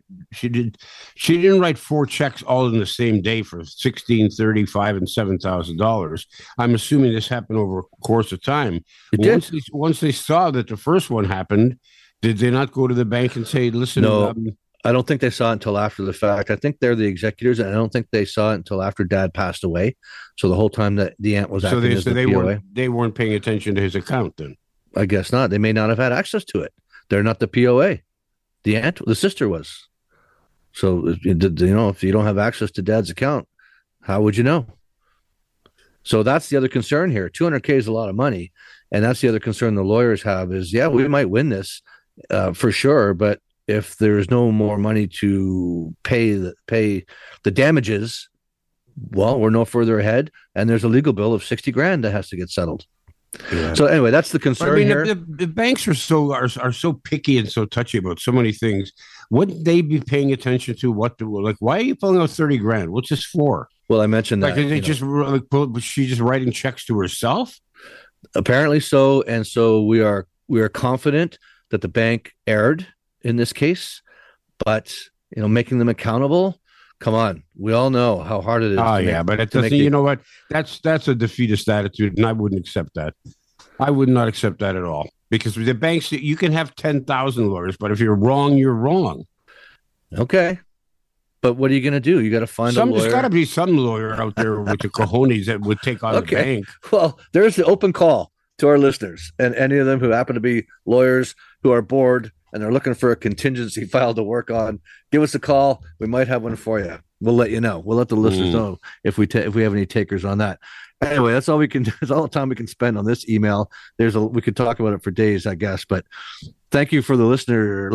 [SPEAKER 3] 4 checks all in the same day for $1,635 and $7,000. I'm assuming this happened over a course of time. Once they saw that the first one happened, did they not go to the bank and say, "Listen"?
[SPEAKER 2] No, I don't think they saw it until after the fact. I think they're the executors, and I don't think they saw it until after Dad passed away. So the whole time that the aunt was acting as the POA.
[SPEAKER 3] They weren't paying attention to his account then.
[SPEAKER 2] I guess not. They may not have had access to it. They're not the POA. The sister was. So, if you don't have access to Dad's account, how would you know? So that's the other concern here. $200K is a lot of money. And that's the other concern the lawyers have is, yeah, we might win this for sure. But if there's no more money to pay the damages, well, we're no further ahead. And there's a legal bill of $60,000 that has to get settled. Yeah. So anyway, that's the concern here.
[SPEAKER 3] The banks are so picky and so touchy about so many things. Wouldn't they be paying attention to why are you pulling out $30,000? What's this for?
[SPEAKER 2] Well, I mentioned that.
[SPEAKER 3] Was she just writing checks to herself?
[SPEAKER 2] Apparently so, and so we are confident that the bank erred in this case, but making them accountable. Come on, we all know how hard it is.
[SPEAKER 3] Oh yeah, but it doesn't. You know what? That's a defeatist attitude, and I wouldn't accept that. I would not accept that at all, because the banks, you can have 10,000 lawyers, but if you're wrong, you're wrong.
[SPEAKER 2] Okay, but what are you going to do? You got to find a lawyer.
[SPEAKER 3] There's got to be some lawyer out there with the cojones that would take on the bank.
[SPEAKER 2] Well, there's the open call to our listeners, and any of them who happen to be lawyers who are bored and they're looking for a contingency file to work on, give us a call. We might have one for you. We'll let you know. We'll let the listeners know if we have any takers on that. Anyway, that's all we can do. That's all the time we can spend on this email. We could talk about it for days, I guess. But thank you for the listener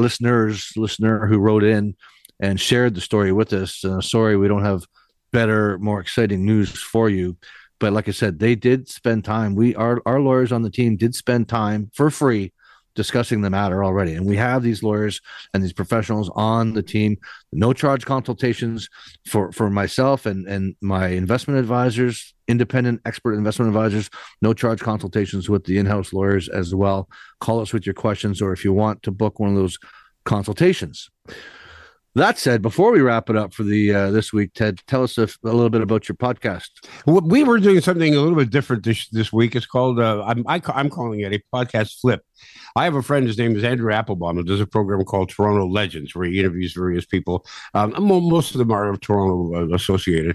[SPEAKER 2] who wrote in and shared the story with us. Sorry, we don't have better, more exciting news for you. But like I said, they did spend time. Our lawyers on the team did spend time for free discussing the matter already. And we have these lawyers and these professionals on the team, no charge consultations for myself and my investment advisors, independent expert investment advisors, no charge consultations with the in-house lawyers as well. Call us with your questions, or if you want to book one of those consultations. That said, before we wrap it up for the this week, Ted, tell us a little bit about your podcast.
[SPEAKER 3] We were doing something a little bit different this week. It's called I'm calling it a podcast flip. I have a friend. His name is Andrew Applebaum, who does a program called Toronto Legends, where he interviews various people. Most of them are Toronto associated.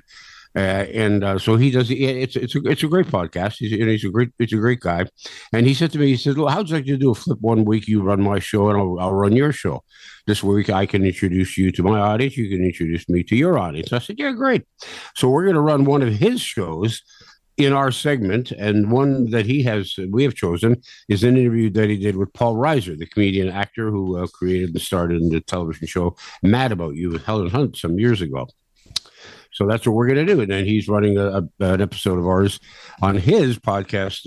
[SPEAKER 3] So he does. It's a great podcast. He's a great guy. And he said to me, he said, "Well, how'd you like to do a flip? One week you run my show, and I'll run your show. This week I can introduce you to my audience. You can introduce me to your audience." I said, "Yeah, great." So we're going to run one of his shows in our segment, and one that we have chosen is an interview that he did with Paul Reiser, the comedian actor who created and started the television show Mad About You with Helen Hunt some years ago. So that's what we're going to do. And then he's running an episode of ours on his podcast,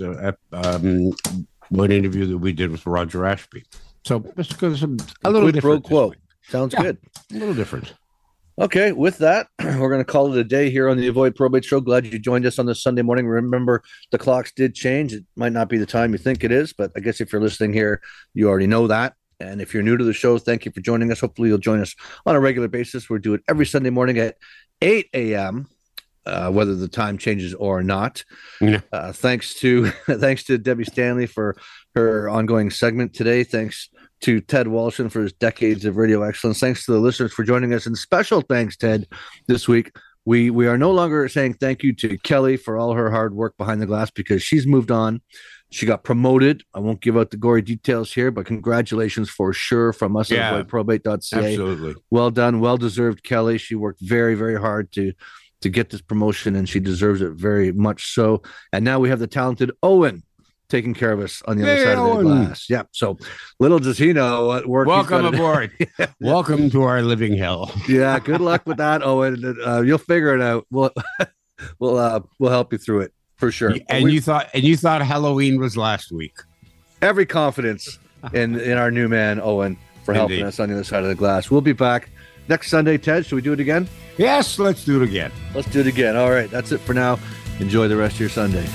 [SPEAKER 3] one interview that we did with Roger Ashby. So just because a little different.
[SPEAKER 2] Quote. Sounds good.
[SPEAKER 3] A little different.
[SPEAKER 2] Okay, with that, we're going to call it a day here on the Avoid Probate Show. Glad you joined us on this Sunday morning. Remember, the clocks did change. It might not be the time you think it is, but I guess if you're listening here, you already know that. And if you're new to the show, thank you for joining us. Hopefully you'll join us on a regular basis. We do it every Sunday morning at 8 a.m. whether the time changes or not.
[SPEAKER 3] Yeah.
[SPEAKER 2] Thanks to Debbie Stanley for her ongoing segment today. Thanks to Ted Walshin for his decades of radio excellence. Thanks to the listeners for joining us, and special thanks, Ted, this week. We are no longer saying thank you to Kelly for all her hard work behind the glass, because she's moved on. She got promoted. I won't give out the gory details here, but congratulations for sure from us at avoidprobate.ca.
[SPEAKER 3] Absolutely.
[SPEAKER 2] Well done. Well deserved, Kelly. She worked very, very hard to get this promotion, and she deserves it very much so. And now we have the talented Owen taking care of us on the other side of the glass. Yeah. So little does he know what work.
[SPEAKER 3] Welcome aboard. Welcome to our living hell.
[SPEAKER 2] Yeah. Good luck with that, Owen. You'll figure it out. We'll help you through it for sure.
[SPEAKER 3] And you thought Halloween was last week.
[SPEAKER 2] Every confidence in our new man, Owen, for helping us on the other side of the glass. We'll be back next Sunday. Ted, should we do it again?
[SPEAKER 3] Yes, let's do it again.
[SPEAKER 2] Let's do it again. All right. That's it for now. Enjoy the rest of your Sunday.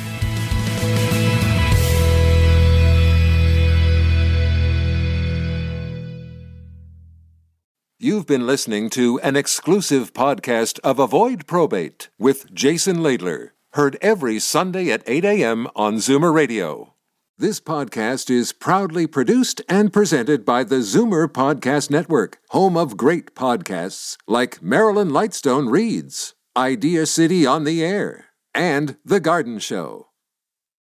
[SPEAKER 1] You've been listening to an exclusive podcast of Avoid Probate with Jason Laidler. Heard every Sunday at 8 a.m. on Zoomer Radio. This podcast is proudly produced and presented by the Zoomer Podcast Network, home of great podcasts like Marilyn Lightstone Reads, Idea City on the Air, and The Garden Show.